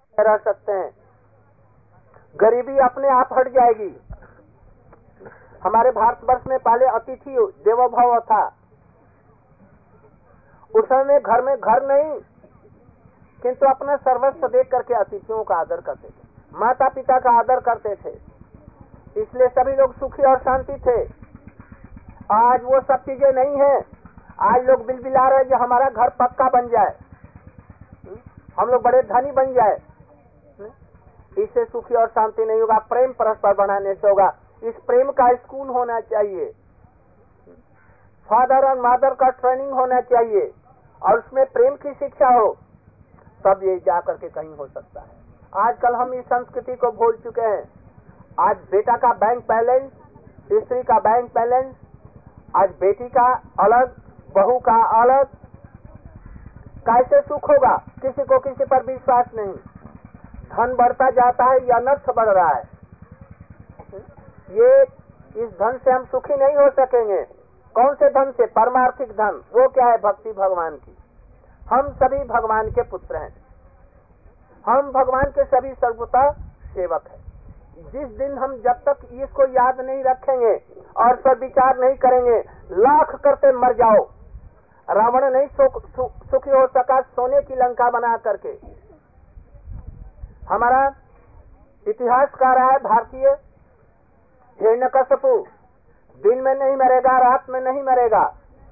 रह सकते हैं। गरीबी अपने आप हट जाएगी। हमारे भारतवर्ष में पहले अतिथि देवो भव था। उस समय घर में घर नहीं, किंतु अपना सर्वस्व देख करके अतिथियों का आदर करते थे, माता पिता का आदर करते थे, इसलिए सभी लोग सुखी और शांति थे। आज वो सब चीजें नहीं है। आज लोग बिलबिला रहे जो हमारा घर पक्का बन जाए, हम लोग बड़े धनी बन जाए। इससे सुखी और शांति नहीं होगा। प्रेम परस्पर बढ़ाने से होगा। इस प्रेम का स्कूल होना चाहिए, फादर और मदर का ट्रेनिंग होना चाहिए, और उसमें प्रेम की शिक्षा हो, तब ये जा करके कहीं हो सकता है। आजकल हम इस संस्कृति को भूल चुके हैं। आज बेटा का बैंक बैलेंस, स्त्री का बैंक बैलेंस, आज बेटी का अलग, बहू का अलग। कैसे सुख होगा? किसी को किसी पर विश्वास नहीं। धन बढ़ता जाता है या अनर्थ बढ़ रहा है। ये इस धन से हम सुखी नहीं हो सकेंगे। कौन से धन से? परमार्थिक धन। वो क्या है? भक्ति भगवान की। हम सभी भगवान के पुत्र हैं। हम भगवान के सभी सर्वथा सेवक हैं। जिस दिन हम जब तक इसको याद नहीं रखेंगे और पर विचार नहीं करेंगे, लाख करते मर जाओ। रावण नहीं सुखी हो सका सोने की लंका बना करके। हमारा इतिहास कह रहा है भारतीय, हिरण्यकश्यपु दिन में नहीं मरेगा, रात में नहीं मरेगा,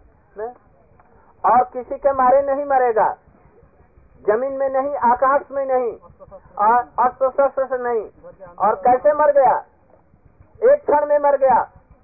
और किसी के मारे नहीं मरेगा, जमीन में नहीं, आकाश में नहीं, और अस्त्र शस्त्र से नहीं। और कैसे मर गया? एक क्षण में मर गया।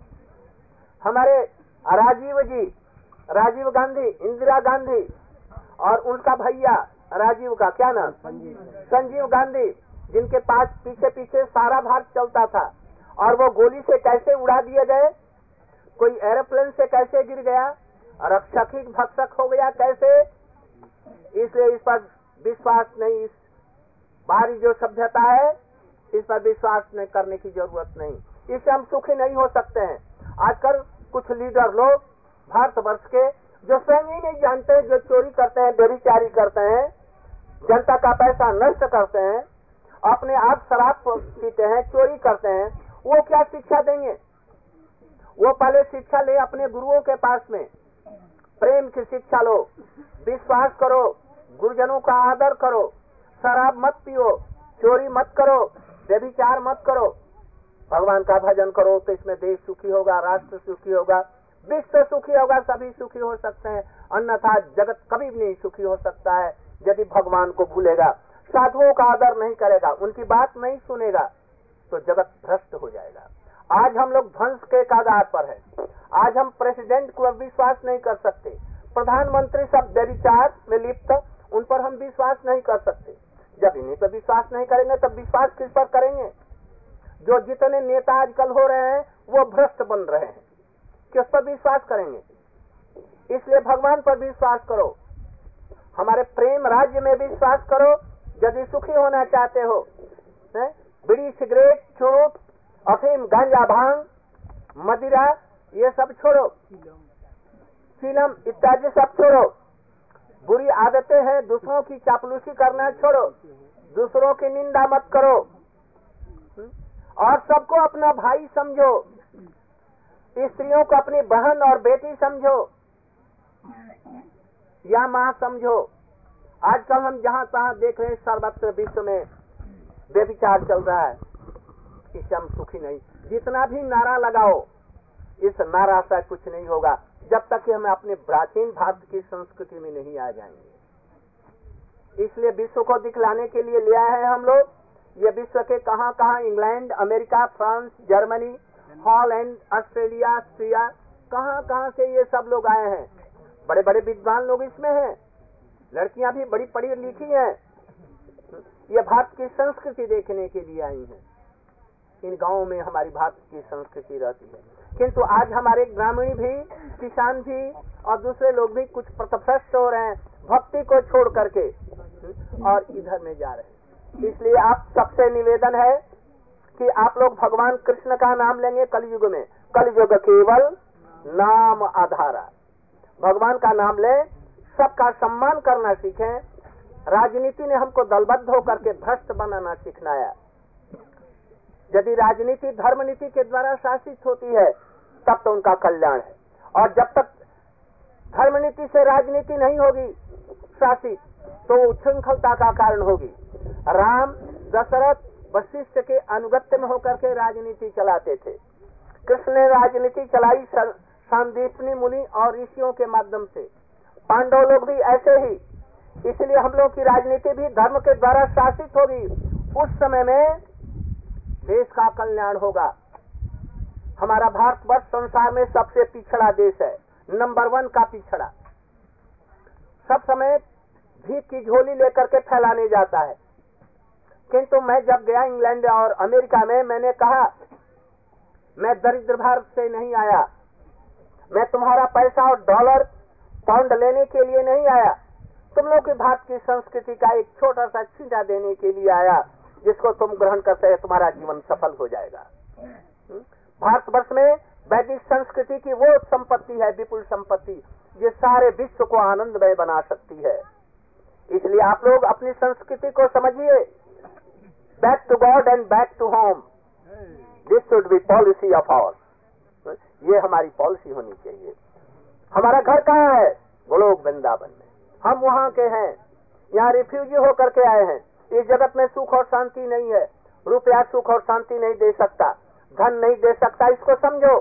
हमारे राजीव जी, राजीव गांधी, इंदिरा गांधी और उनका भैया राजीव का क्या नाम? संजीव गांधी, जिनके पास पीछे पीछे सारा भारत चलता था, और वो गोली से कैसे उड़ा दिए गए? कोई एरोप्लेन से कैसे गिर गया? रक्षक ही भक्षक हो गया कैसे? इसलिए इस पर विश्वास नहीं। इस बाहरी जो सभ्यता है, इस पर विश्वास नहीं करने की जरूरत नहीं। इससे हम सुखी नहीं हो सकते हैं। आजकल कुछ लीडर लोग भारतवर्ष के, जो स्वयं ही नहीं जानते, जो चोरी करते हैं, व्यभिचारी करते हैं, जनता का पैसा नष्ट करते हैं, अपने आप शराब पीते हैं, चोरी करते हैं, वो क्या शिक्षा देंगे? वो पहले शिक्षा ले अपने गुरुओं के पास में, प्रेम की शिक्षा लो, विश्वास करो, गुरुजनों का आदर करो, शराब मत पियो, चोरी मत करो, व्यभिचार मत करो, भगवान का भजन करो, तो इसमें देश सुखी होगा, राष्ट्र सुखी होगा, विश्व सुखी होगा, सभी सुखी हो सकते हैं। अन्यथा जगत कभी भी नहीं सुखी हो सकता है यदि भगवान को भूलेगा, साधुओं का आदर नहीं करेगा, उनकी बात नहीं सुनेगा, तो जगत भ्रष्ट हो जाएगा। आज हम लोग ध्वंस के कगार पर है। आज हम प्रेसिडेंट को विश्वास नहीं कर सकते, प्रधानमंत्री सब व्यभिचार में लिप्त, उन पर हम विश्वास नहीं कर सकते। जब इन्हीं पर विश्वास नहीं करेंगे तब विश्वास किस पर करेंगे? जो जितने नेता आजकल हो रहे हैं वो भ्रष्ट बन रहे हैं, किस पर विश्वास करेंगे? इसलिए भगवान पर विश्वास करो, हमारे प्रेम राज्य में विश्वास करो। यदि सुखी होना चाहते हो, बीड़ी, सिगरेट, चूरट, अफीम, गांजा, भांग, मदिरा, ये सब छोड़ो, फिल्म इत्यादि सब छोड़ो। बुरी आदतें हैं, दूसरों की चापलूसी करना छोड़ो, दूसरों की निंदा मत करो, और सबको अपना भाई समझो, स्त्रियों को अपनी बहन और बेटी समझो या माँ समझो। आजकल हम जहाँ तहाँ देख रहे हैं, सर्वत्र विश्व में व्यभिचार चल रहा है। इससे हम सुखी नहीं। जितना भी नारा लगाओ, इस नारा से कुछ नहीं होगा जब तक कि हम अपने प्राचीन भारत की संस्कृति में नहीं आ जाएंगे। इसलिए विश्व को दिखलाने के लिए ले आए हैं हम लोग। ये विश्व के कहाँ कहाँ, England, America, France, Germany, Holland, Australia, Syria, कहाँ कहाँ से ये सब लोग आए हैं। बड़े बड़े विद्वान लोग इसमें हैं, लड़कियां भी बड़ी पढ़ी लिखी हैं। ये भारत की संस्कृति देखने के लिए आई हैं। इन गांवों में हमारी भारत की संस्कृति रहती है, किंतु आज हमारे ग्रामीण भी, किसान भी और दूसरे लोग भी कुछ पथभ्रष्ट हो रहे हैं, भक्ति को छोड़ करके और इधर में जा रहे हैं। इसलिए आप सबसे निवेदन है कि आप लोग भगवान कृष्ण का नाम लेंगे कलयुग में। कलयुग केवल नाम आधारा। भगवान का नाम लें, सबका सम्मान करना सीखें, राजनीति ने हमको दलबद्ध होकर के भ्रष्ट बनाना सिखाया। यदि राजनीति धर्म नीति के द्वारा शासित होती है तब तो उनका कल्याण है, और जब तक धर्म नीति से राजनीति नहीं होगी शासित तो उच्छृंखलता का कारण होगी। राम दशरथ वशिष्ठ के अनुगत्य में होकर के राजनीति चलाते थे। कृष्ण ने राजनीति चलाई सांदीपनी मुनि और ऋषियों के माध्यम से। पांडव लोग भी ऐसे ही। इसलिए हम लोग की राजनीति भी धर्म के द्वारा शासित होगी। उस समय में देश का कल्याण होगा। हमारा भारतवर्ष संसार में सबसे पिछड़ा देश है, नंबर 1 का पिछड़ा। सब समय भीख की झोली लेकर के फैलाने जाता है। किंतु मैं जब गया इंग्लैंड और अमेरिका में, मैंने कहा मैं दरिद्र भारत से नहीं आया, मैं तुम्हारा पैसा और डॉलर पाउंड लेने के लिए नहीं आया, तुम लोग की भारत की संस्कृति का एक छोटा सा छींटा देने के लिए आया, जिसको तुम ग्रहण करते हैं तुम्हारा जीवन सफल हो जाएगा। भारतवर्ष में वैदिक संस्कृति की वो संपत्ति है, विपुल संपत्ति, जो सारे विश्व को आनंदमय बना सकती है। इसलिए आप लोग अपनी संस्कृति को समझिए। Back to God and back to home, this should be policy of our. ये हमारी पॉलिसी होनी चाहिए। हमारा घर कहाँ है? गोलोक वृंदावन में। हम वहाँ के हैं, यहाँ रिफ्यूजी होकर के आए हैं। इस जगत में सुख और शांति नहीं है। रुपया सुख और शांति नहीं दे सकता, धन नहीं दे सकता, इसको समझो।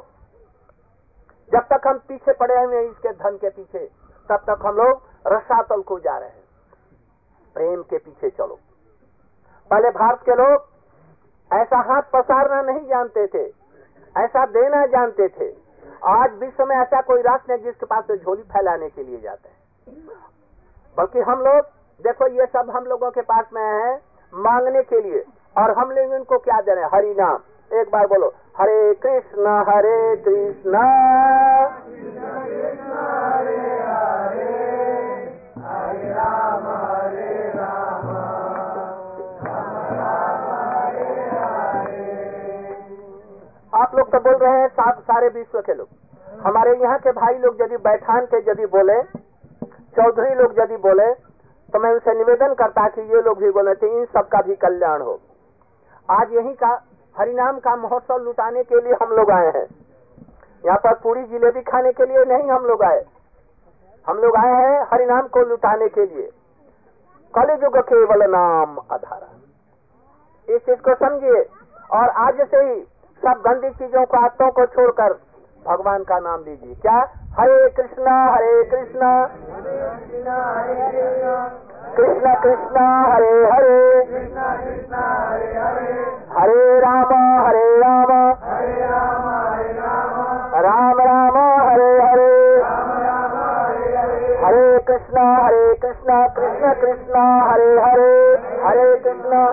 जब तक हम पीछे पड़े हुए हैं इसके धन के पीछे, तब तक हम लोग रसातल को जा रहे हैं। प्रेम के पीछे चलो। पहले भारत के लोग ऐसा हाथ पसारना नहीं जानते थे, ऐसा देना जानते थे। आज विश्व में ऐसा कोई राष्ट्र नहीं जिसके पास झोली फैलाने के लिए जाते हैं। बल्कि हम लोग देखो, ये सब हम लोगों के पास में है मांगने के लिए, और हम लोग इनको क्या दे रहे हैं? हरि नाम। एक बार बोलो, हरे कृष्णा हरे कृष्णा हरे राम हरे राम राम हरे हरे। आप लोग तो बोल रहे हैं सारे विश्व के लोग। हमारे यहाँ के भाई लोग यदि बैठान के यदि बोले, चौधरी लोग यदि बोले, तो मैं उनसे निवेदन करता कि ये लोग भी बोले थे, इन सब का भी कल्याण हो। आज यही का हरिनाम का महोत्सव लुटाने के लिए हम लोग आए हैं। यहाँ पर पूरी जिलेबी खाने के लिए नहीं हम लोग आए। हम लोग आए हैं हरिनाम को लुटाने के लिए। कलियुग केवल नाम आधारा, इस चीज को समझिए। और आज से ही सब गंदी चीजों को, आत्तों को छोड़कर भगवान का नाम लीजिए। क्या? हरे कृष्णा कृष्णा कृष्णा हरे हरे, हरे राम राम राम हरे हरे। हरे कृष्णा कृष्ण कृष्णा हरे हरे, हरे कृष्णा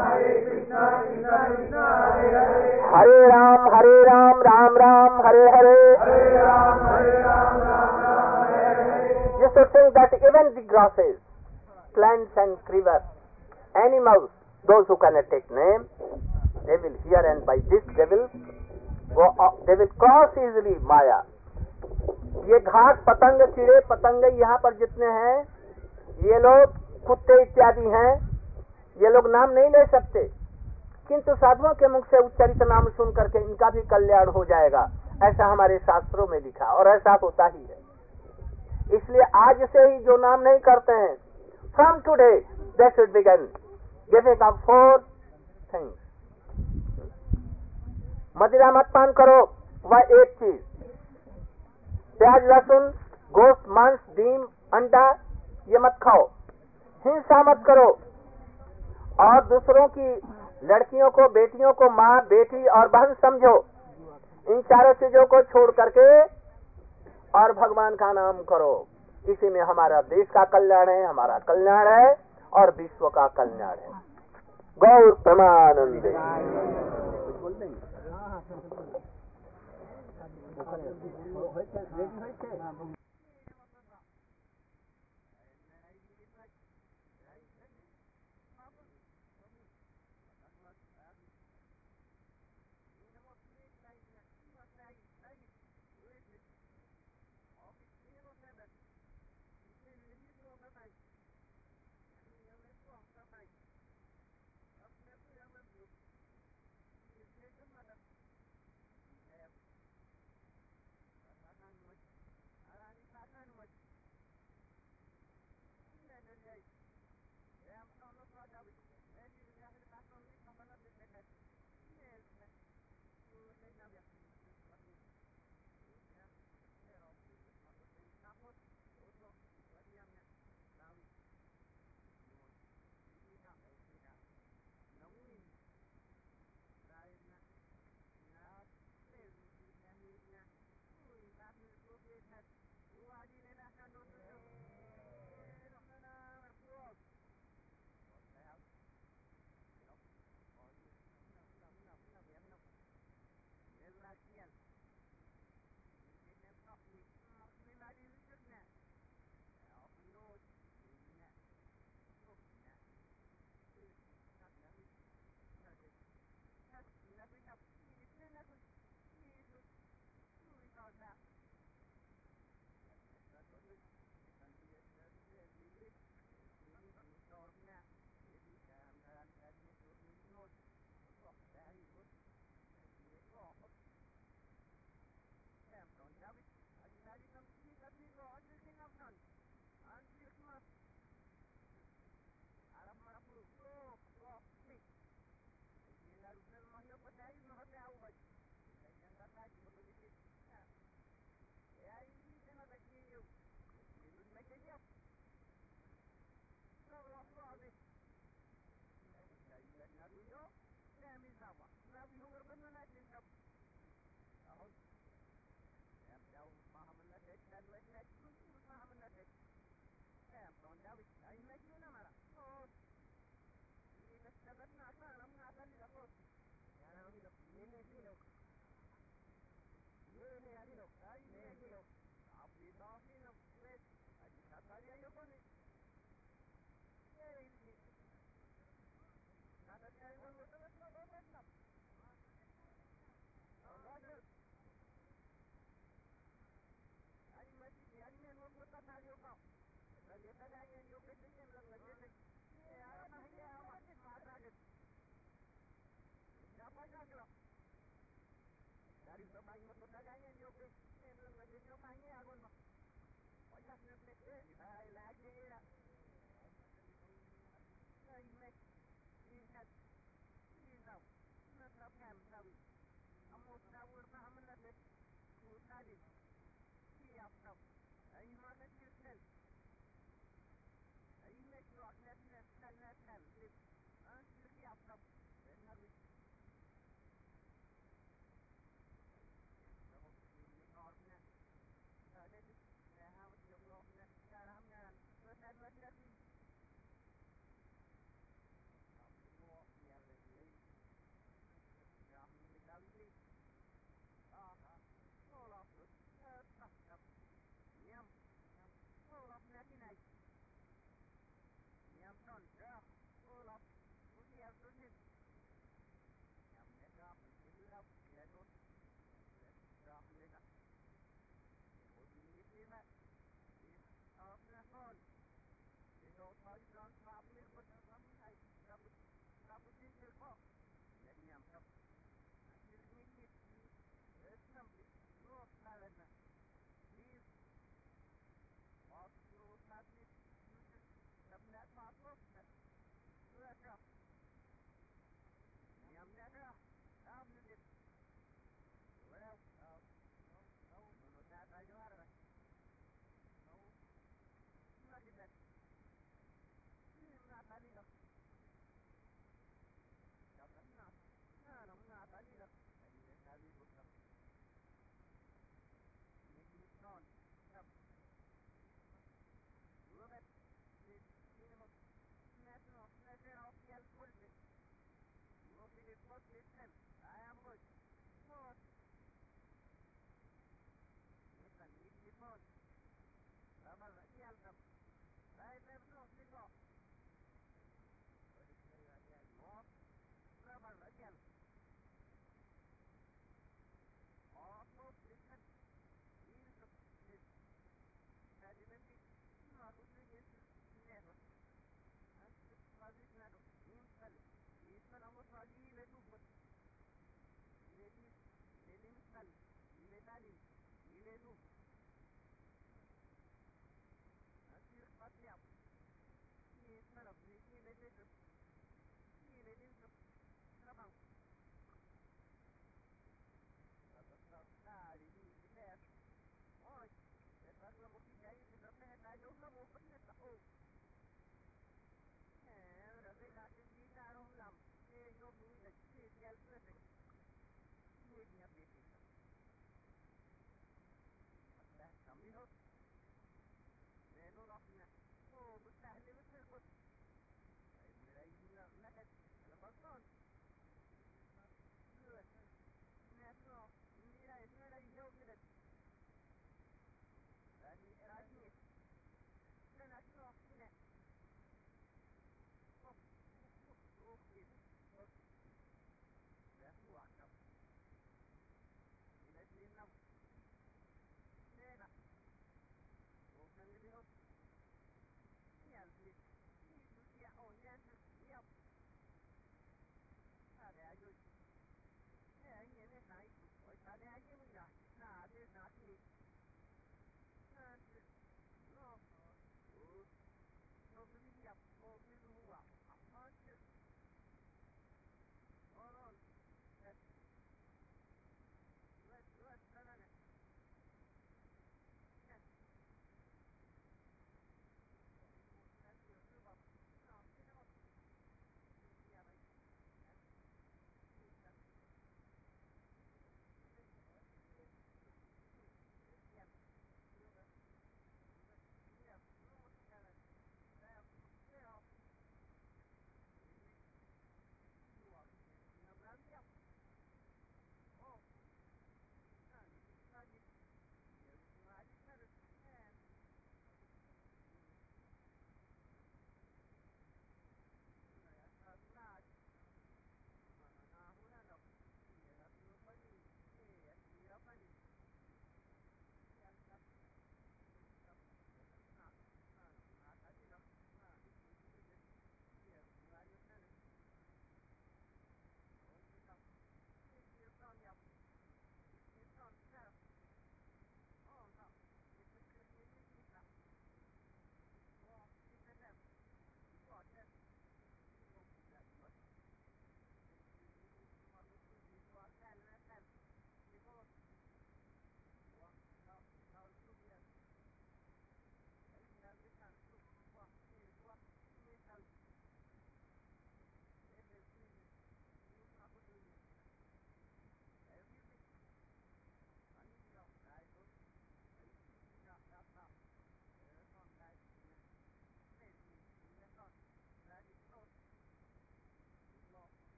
हरे Ram Ram Ram Hare Hare. Just to think that even the grasses, plants and creepers, animals, those who cannot take name, they will hear, and by this they will cross easily Maya. ये घास पतंग, कीड़े पतंग यहाँ पर जितने हैं, ये लोग कुत्ते इत्यादि हैं, ये लोग नाम नहीं ले सकते, किंतु साधुओं के मुख से उच्चारित नाम सुन करके इनका भी कल्याण हो जाएगा। ऐसा हमारे शास्त्रों में लिखा, और ऐसा होता ही है। इसलिए आज से ही जो नाम नहीं करते हैं, from today they should begin giving up 4 things. मदिरा मत पान करो, वह एक चीज। प्याज लहसुन गोश्त मांस डीम अंडा ये मत खाओ। हिंसा मत करो, और दूसरों की लड़कियों को, बेटियों को माँ, बेटी और बहन समझो। इन चारों चीजों को छोड़ करके और भगवान का नाम करो। इसी में हमारा देश का कल्याण है, हमारा कल्याण है, और विश्व का कल्याण है। गौर प्रमानंदे। Dari bermain perdagangan yo ke belum lagi rumahnya aku mah. Banyak nek hai lagi ya. Ai nek ingat inau nasab kan tahu. Amo tahu paham nek ku tadi. Siap tau. Ai mana kirkan. Ai nek rock net kan. Ah siap tau. Benar wis. Orangnya ada di harus jumlahnya caranya selesai lagi semua yang lagi yang dikali olah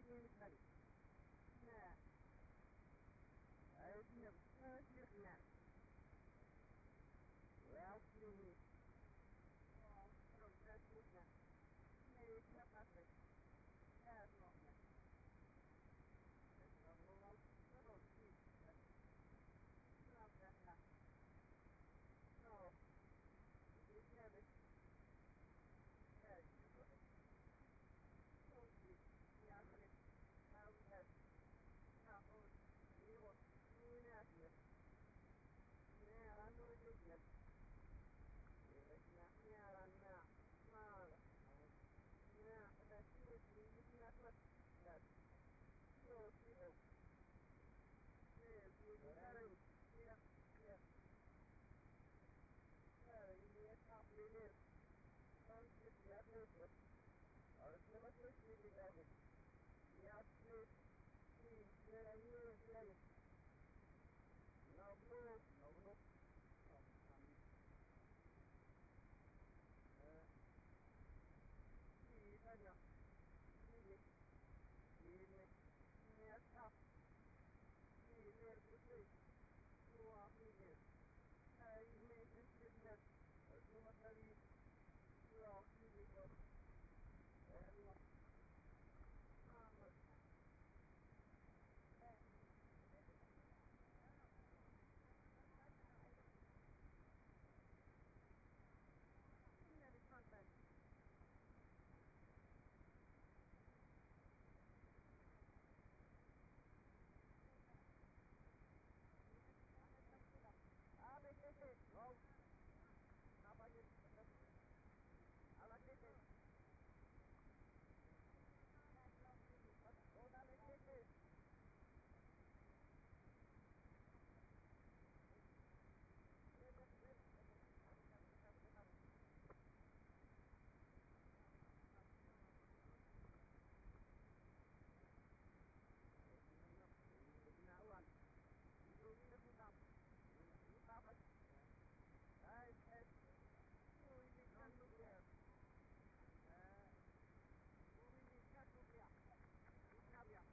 Nah. Ayatnya benar. Well, sini. Oh, terus benar. Ini siapa sih? Ya, semua. Terus sih. Kenapa ya? No. Ini never. Ya, gitu. Terus sih. Ya, benar. Tahu ya. Tahu. Ini aja. Ini aja. Yeah, small. Yeah, that's it. That's what that. Yes, yes. Yes, very. Yeah, yeah. Yes, yes. Don't get that good. Or never get really bad. Yes, please. Please, yes. No, no. Aja. Ini nyata. Ini betul. Dua ini. Ini benar. Cuma dari dua ini kok. Allah. Amat. Ini di konten. Wow. Apa aja? Alat ini. Oh, dah ini. Nawan. Ini bukan. Ini apa? Ay, ini kan juga. Ini kan juga. Ini ya.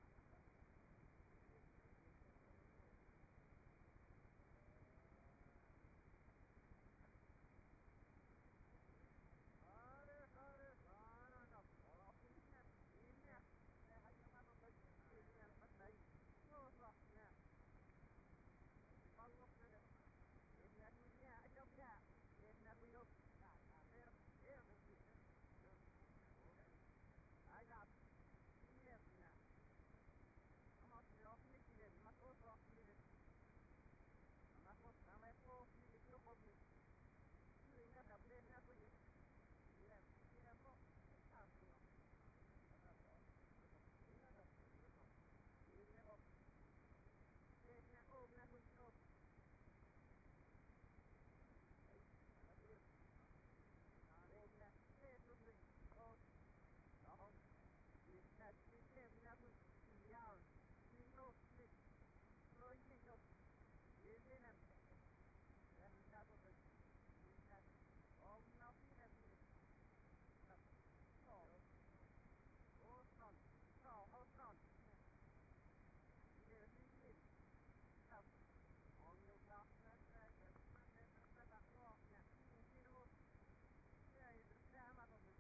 I got yes now. I'm off the off the kid. I'm not going off the kid. I'm not going. I'm at full speed. It's up me. You ain't got to play that for you. Yeah, bro. Hold on. Here, see. Stop. On the block, that's that rock. Yeah, it's a damn out of it.